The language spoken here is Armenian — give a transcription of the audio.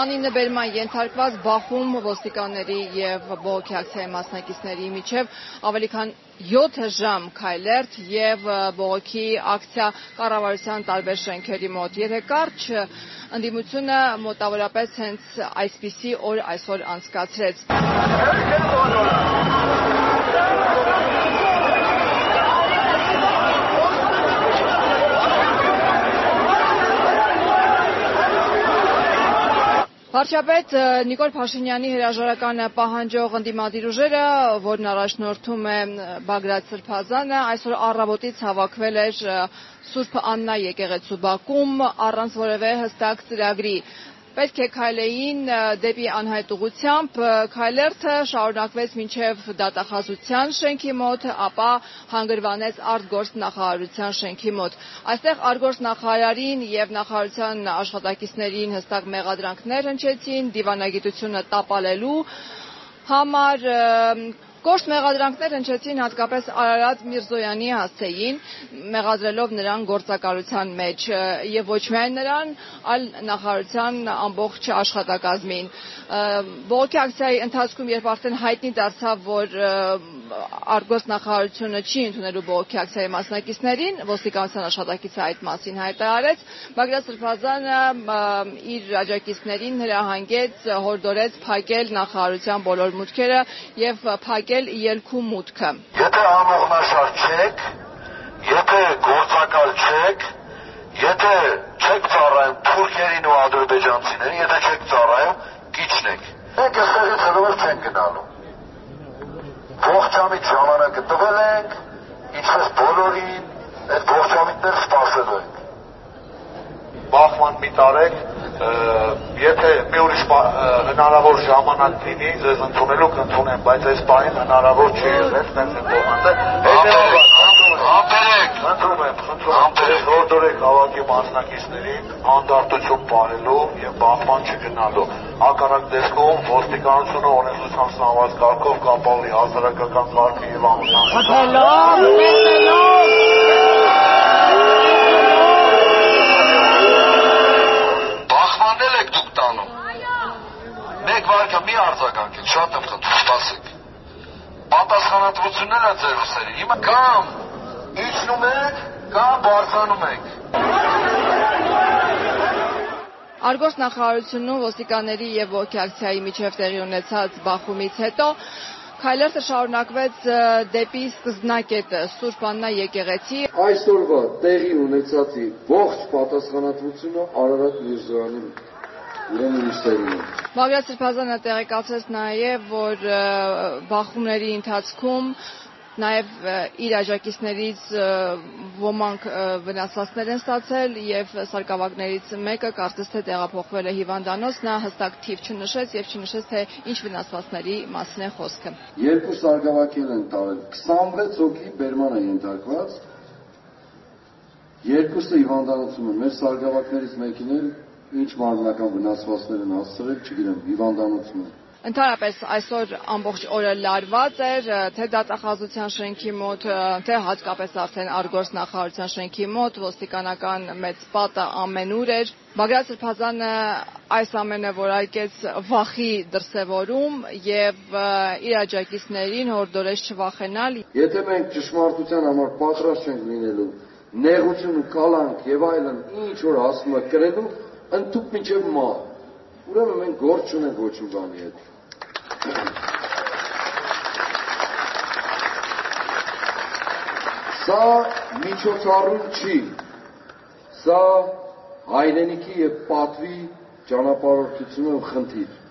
Անիմնաբերման ենթարկված Բախում ոստիկանների եւ բողոքի ակցիայի մասնակիցների միջև ավելի քան 7 ժամ քայլերթ եւ բողոքի ակցիա կառավարության տարբեր շենքերի մոտ։ Եթե կարճ ընդդիմությունը մոտավորապես հենց այսպիսի օր այսօր անցկացրեց։ Վարչապետ Նիկոլ Փաշինյանի հրաժարականը պահանջող ընդդիմադիր ուժերը, որն առաջնորդում է Բագրատ Սրբազանը, այսօր առավոտից հավաքվել էր Սուրբ Աննա եկեղեցու բակում առանց որևէ հստակ ծրագրի։ Պետք է քայլեին դեպի անհայտ ուղղությամբ, քայլերթը շարունակվեց մինչև դատախազության շենքի մոտ, ապա հանգրվանեց արտգործնախարարության շենքի մոտ։ Այստեղ արտգործնախարարին եւ նախարարության աշխատակիցներին հստակ մեղադրանքներ հնչեցին դիվանագիտությունը տապալելու համար։ Կոշտ մեղադրանքներ հնչեցին հատկապես Արարատ Միրզոյանի հասցեին, մեղադրելով նրան գործակալության մեջ եւ ոչ միայն նրան, այլ նախարարության ամբողջ աշխատակազմին։ Բողոքի ակցիայի ընթացքում, երբ արդեն հայտնի դարձավ, որ արտգործնախարարությունը չի ընդունելու բողոքի ակցիայի մասնակիցներին, ոստիկանության աշխատակիցը այդ մասին հայտարարեց, Բագրատ Սրբազանը իր աջակիցներին հրահանգեց, հորդորեց փակել նախարարության բոլոր մուտքերը եւ փակել ելքու մուտքը։ Եթե անողնաշար չեք, եթե գործակալ չեք, եթե չեք ծառայում թուրքերին ու ադրբեջանցիներին, եթե չեք ծառայում, կիջնեք։ Մենք այստեղից հրովեր չենք գնալու։ Ողջամիտ ժամանակը տվել ենք, ինչպես բոլորին, այդ ողջամիտները սպասելու ենք։ Բախման մի տարեք, եթե մի ուրիշ հնարավոր ժամանակ լինի, ձեզ ընդունելու կընդունեմ, բայց այս պահին հնարավոր չի եղել, տենց են խնդրում հորդորեք հավաքի մասնակիցներին հանդարտություն պահելու եւ բախման չգնալու։ Հակառակ դեպքում ոստիկանությունը օրենսդրությամբ սահմանված կարգով կապահովի հասարակական կարգը եւ ամուսնությունը։ Բախմանել եք դուք տանում։ Մեկ վարկը մի արձագանքեք, շատ եմ խնդրում, սպասեք։ Պատասխանատվությունն է ձեր ուսերի։ Հիմա կամ իջնում եք, կամ բարձրանում եք։ Արտգործնախարարությունում ոստիկանների եւ բողոքի ակցիայի միջև տեղի ունեցած բախումից հետո քայլերթը շարունակվեց դեպի սկզբնակետը Սուրբ Աննա եկեղեցի։ Այսօրվա տեղի ունեցածի ողջ պատասխանատվությունը Արարատ Միրզոյանի Բագրատ Սրբազանը տեղեկացրեց նաև, որ բախումների ընթացքում նաև իր աջակիցներից ոմանք վնասվածքներ են ստացել եւ սարկավագներից մեկը կարծես թե տեղափոխվել է հիվանդանոց, նա հստակ թիվ չնշեց եւ չնշեց թե ինչ վնասվածքների մասին է խոսքը։ Երկու սարկավագներ են տարել, 26 հոգի բերման է ենթարկված, երկուսը հիվանդանոցում են, մեր սարկավագներից մեկին էլ ինչ մարմնական վնասվածքներ են հասցրել, չգիտեմ, հիվանդանոցում են։ Ընդհանրապես այսօր ամբողջ օրը լարված էր թե դատախազության շենքի մոտ, թե հատկապես արդեն արտգործնախարարության շենքի մոտ, ոստիկանական մեծ պատը ամենուր էր։ Բագրատ Սրբազանը այս ամենը որակեց վախի դրսևորում եւ իր աջակիցներին հորդորեց չվախենալ։ Եթե մենք ճշմարտության համար պատրաստ չենք լինելու, նեղություն ու կալանք եւ այլն ինչ որ ասում է կրելու, ընդཐུպ մինչև մահ։ Ուրեմն մենք գործ չունենք ոչ մի բանի հետ։ Սա միջոցառում չի, սա հայրենիքի եւ պատվի ճանապարհորդությունը խնդիր։